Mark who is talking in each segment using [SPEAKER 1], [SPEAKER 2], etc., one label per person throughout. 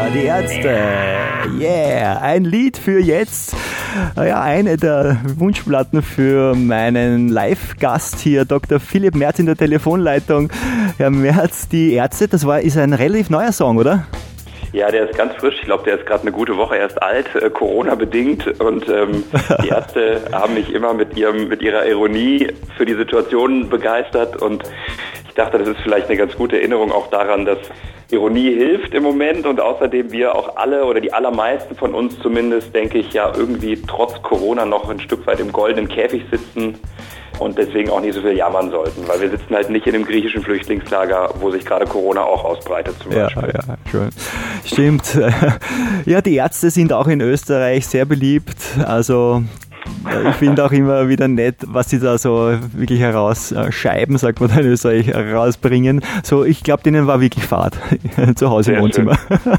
[SPEAKER 1] die Ärzte. Yeah, ein Lied für jetzt. Ja, eine der Wunschplatten für meinen Live-Gast hier, Dr. Philipp Merz in der Telefonleitung. Herr Merz, die Ärzte, ist ein relativ neuer Song, oder?
[SPEAKER 2] Ja, der ist ganz frisch. Ich glaube, der ist gerade eine gute Woche erst alt, Corona-bedingt. Und die Ärzte haben mich immer mit ihrer Ironie für die Situation begeistert. Und ich dachte, das ist vielleicht eine ganz gute Erinnerung auch daran, dass Ironie hilft im Moment und außerdem wir auch alle oder die allermeisten von uns zumindest, denke ich, ja irgendwie trotz Corona noch ein Stück weit im goldenen Käfig sitzen und deswegen auch nicht so viel jammern sollten, weil wir sitzen halt nicht in dem griechischen Flüchtlingslager, wo sich gerade Corona auch ausbreitet zum Beispiel.
[SPEAKER 1] Ja, schön. Stimmt. Ja, die Ärzte sind auch in Österreich sehr beliebt, also ich finde auch immer wieder nett, was sie da so wirklich herausscheiben, sagt man da in Österreich, herausbringen. So, ich glaube, denen war wirklich Fahrt zu Hause im Wohnzimmer.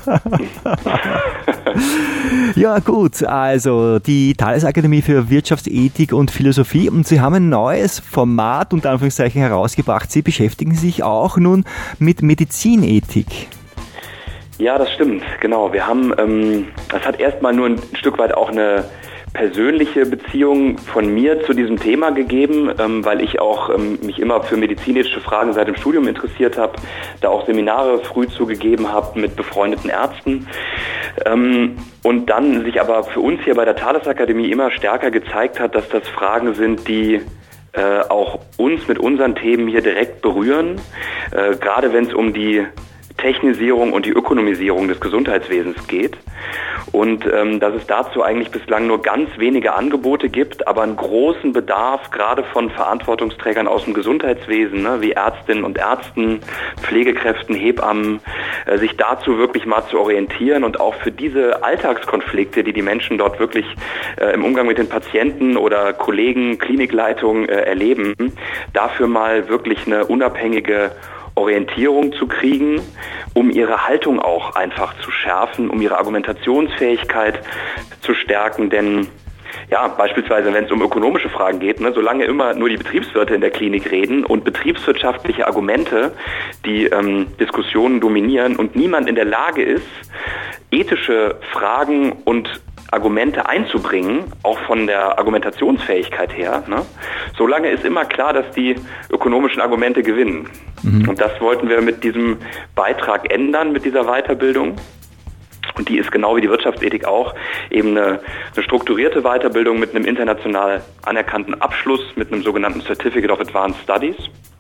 [SPEAKER 1] Ja, gut, also die Thales-Akademie für Wirtschaftsethik und Philosophie und Sie haben ein neues Format unter Anführungszeichen herausgebracht. Sie beschäftigen sich auch nun mit Medizinethik.
[SPEAKER 2] Ja, das stimmt, genau. Wir haben, das hat erstmal nur ein Stück weit auch eine persönliche Beziehung von mir zu diesem Thema gegeben, weil ich auch mich immer für medizinische Fragen seit dem Studium interessiert habe, da auch Seminare früh zugegeben habe mit befreundeten Ärzten und dann sich aber für uns hier bei der Thales-Akademie immer stärker gezeigt hat, dass das Fragen sind, die auch uns mit unseren Themen hier direkt berühren, gerade wenn es um die Technisierung und die Ökonomisierung des Gesundheitswesens geht und dass es dazu eigentlich bislang nur ganz wenige Angebote gibt, aber einen großen Bedarf gerade von Verantwortungsträgern aus dem Gesundheitswesen, ne, wie Ärztinnen und Ärzten, Pflegekräften, Hebammen, sich dazu wirklich mal zu orientieren und auch für diese Alltagskonflikte, die die Menschen dort wirklich im Umgang mit den Patienten oder Kollegen, Klinikleitungen erleben, dafür mal wirklich eine unabhängige Orientierung zu kriegen, um ihre Haltung auch einfach zu schärfen, um ihre Argumentationsfähigkeit zu stärken, denn ja, beispielsweise, wenn es um ökonomische Fragen geht, ne, solange immer nur die Betriebswirte in der Klinik reden und betriebswirtschaftliche Argumente die Diskussionen dominieren und niemand in der Lage ist, ethische Fragen und Argumente einzubringen, auch von der Argumentationsfähigkeit her, ne? Solange ist immer klar, dass die ökonomischen Argumente gewinnen. Und das wollten wir mit diesem Beitrag ändern, mit dieser Weiterbildung. Und die ist genau wie die Wirtschaftsethik auch eben eine strukturierte Weiterbildung mit einem international anerkannten Abschluss, mit einem sogenannten Certificate of Advanced Studies.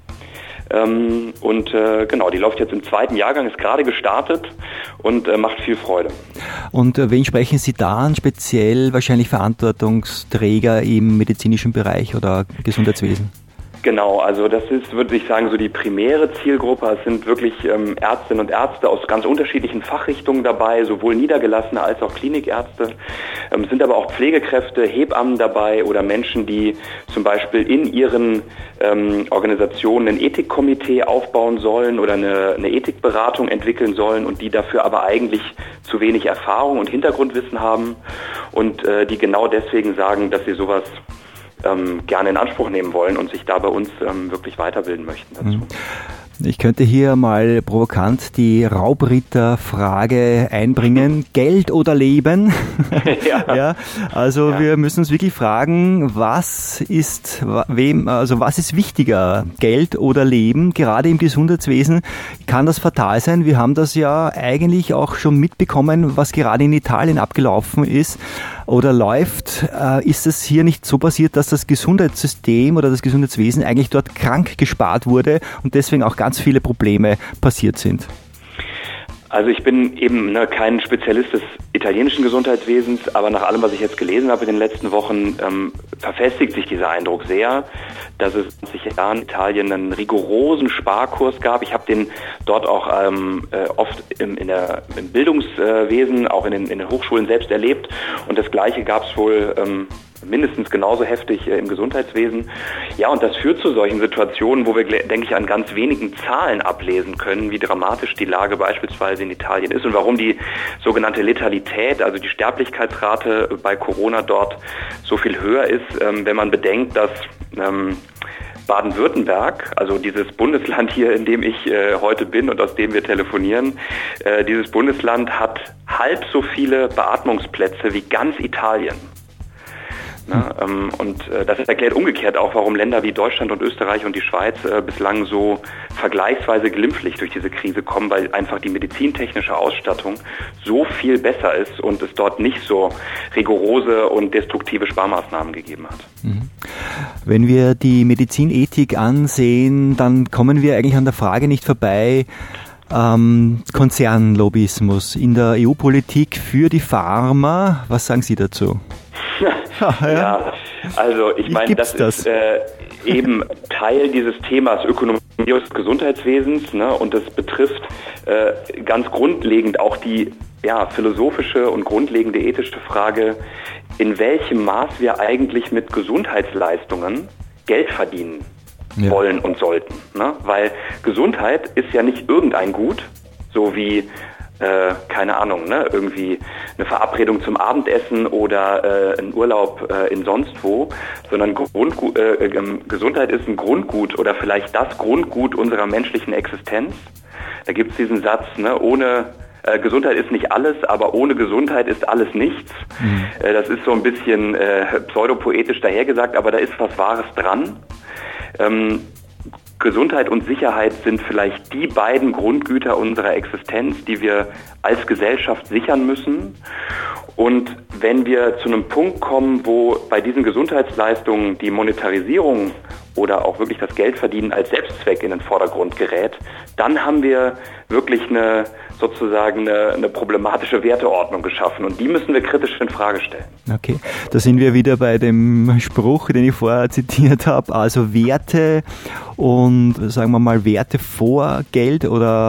[SPEAKER 2] Genau, die läuft jetzt im 2. Jahrgang, ist gerade gestartet und macht viel Freude.
[SPEAKER 1] Und wen sprechen Sie da an? Speziell wahrscheinlich Verantwortungsträger im medizinischen Bereich oder Gesundheitswesen?
[SPEAKER 2] Genau, also das ist, würde ich sagen, so die primäre Zielgruppe. Es sind wirklich Ärztinnen und Ärzte aus ganz unterschiedlichen Fachrichtungen dabei, sowohl niedergelassene als auch Klinikärzte. Es sind aber auch Pflegekräfte, Hebammen dabei oder Menschen, die zum Beispiel in ihren Organisationen ein Ethikkomitee aufbauen sollen oder eine Ethikberatung entwickeln sollen und die dafür aber eigentlich zu wenig Erfahrung und Hintergrundwissen haben und die genau deswegen sagen, dass sie sowas gerne in Anspruch nehmen wollen und sich da bei uns wirklich weiterbilden möchten dazu.
[SPEAKER 1] Ich könnte hier mal provokant die Raubritter-Frage einbringen. Geld oder Leben? Ja, also wir müssen uns wirklich fragen, was ist wichtiger? Geld oder Leben? Gerade im Gesundheitswesen kann das fatal sein. Wir haben das ja eigentlich auch schon mitbekommen, was gerade in Italien abgelaufen ist oder läuft. Ist es hier nicht so passiert, dass das Gesundheitssystem oder das Gesundheitswesen eigentlich dort krank gespart wurde und deswegen auch ganz viele Probleme passiert sind?
[SPEAKER 2] Also ich bin eben kein Spezialist des italienischen Gesundheitswesens, aber nach allem, was ich jetzt gelesen habe in den letzten Wochen, verfestigt sich dieser Eindruck sehr, dass es in 20 Jahren in Italien einen rigorosen Sparkurs gab. Ich habe den dort auch oft im Bildungswesen, auch in den Hochschulen selbst erlebt und das Gleiche gab es wohl mindestens genauso heftig im Gesundheitswesen. Ja, und das führt zu solchen Situationen, wo wir, denke ich, an ganz wenigen Zahlen ablesen können, wie dramatisch die Lage beispielsweise in Italien ist und warum die sogenannte Letalität, also die Sterblichkeitsrate bei Corona dort so viel höher ist, wenn man bedenkt, dass Baden-Württemberg, also dieses Bundesland hier, in dem ich heute bin und aus dem wir telefonieren, dieses Bundesland hat halb so viele Beatmungsplätze wie ganz Italien. Das erklärt umgekehrt auch, warum Länder wie Deutschland und Österreich und die Schweiz bislang so vergleichsweise glimpflich durch diese Krise kommen, weil einfach die medizintechnische Ausstattung so viel besser ist und es dort nicht so rigorose und destruktive Sparmaßnahmen gegeben hat.
[SPEAKER 1] Wenn wir die Medizinethik ansehen, dann kommen wir eigentlich an der Frage nicht vorbei, Konzernlobbyismus in der EU-Politik für die Pharma. Was sagen Sie dazu?
[SPEAKER 2] Ja, also ich meine, das ist eben Teil dieses Themas Ökonomie des Gesundheitswesens, ne? Und das betrifft ganz grundlegend auch die philosophische und grundlegende ethische Frage, in welchem Maß wir eigentlich mit Gesundheitsleistungen Geld verdienen wollen und sollten. Ne? Weil Gesundheit ist ja nicht irgendein Gut, so wie keine Ahnung, ne, irgendwie eine Verabredung zum Abendessen oder ein Urlaub in sonst wo, sondern Gesundheit ist ein Grundgut oder vielleicht das Grundgut unserer menschlichen Existenz. Da gibt es diesen Satz, ne, Gesundheit ist nicht alles, aber ohne Gesundheit ist alles nichts. Das ist so ein bisschen pseudopoetisch dahergesagt, aber da ist was Wahres dran. Gesundheit und Sicherheit sind vielleicht die beiden Grundgüter unserer Existenz, die wir als Gesellschaft sichern müssen. Und wenn wir zu einem Punkt kommen, wo bei diesen Gesundheitsleistungen die Monetarisierung oder auch wirklich das Geldverdienen als Selbstzweck in den Vordergrund gerät, dann haben wir wirklich eine problematische Werteordnung geschaffen und die müssen wir kritisch in Frage stellen. Okay,
[SPEAKER 1] da sind wir wieder bei dem Spruch, den ich vorher zitiert habe, also Werte und sagen wir mal Werte vor Geld oder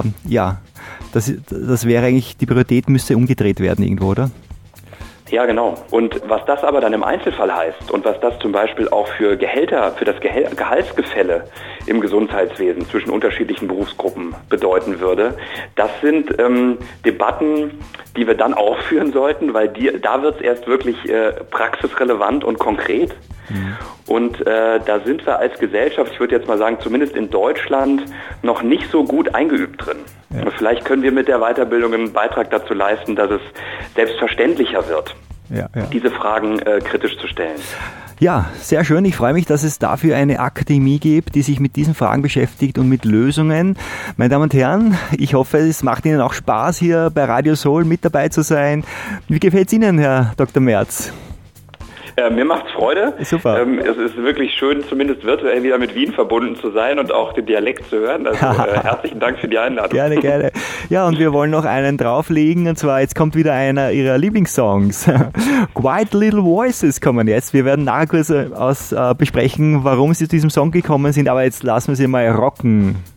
[SPEAKER 1] das wäre eigentlich, die Priorität müsste umgedreht werden irgendwo, oder?
[SPEAKER 2] Ja, genau. Und was das aber dann im Einzelfall heißt und was das zum Beispiel auch für das Gehaltsgefälle im Gesundheitswesen zwischen unterschiedlichen Berufsgruppen bedeuten würde, das sind Debatten, die wir dann auch führen sollten, weil da wird es erst wirklich praxisrelevant und konkret. Und da sind wir als Gesellschaft, ich würde jetzt mal sagen, zumindest in Deutschland, noch nicht so gut eingeübt drin. Ja. Vielleicht können wir mit der Weiterbildung einen Beitrag dazu leisten, dass es selbstverständlicher wird, diese Fragen kritisch zu stellen.
[SPEAKER 1] Ja, sehr schön. Ich freue mich, dass es dafür eine Akademie gibt, die sich mit diesen Fragen beschäftigt und mit Lösungen. Meine Damen und Herren, ich hoffe, es macht Ihnen auch Spaß, hier bei Radio Soul mit dabei zu sein. Wie gefällt es Ihnen, Herr Dr. Merz?
[SPEAKER 2] Mir macht's Freude.
[SPEAKER 1] Super.
[SPEAKER 2] Es ist wirklich schön, zumindest virtuell wieder mit Wien verbunden zu sein und auch den Dialekt zu hören. Also herzlichen Dank für die Einladung.
[SPEAKER 1] Gerne, gerne. Ja, und wir wollen noch einen drauflegen, und zwar jetzt kommt wieder einer Ihrer Lieblingssongs. Quiet Little Voices kommen jetzt. Wir werden nachher kurz besprechen, warum Sie zu diesem Song gekommen sind, aber jetzt lassen wir Sie mal rocken.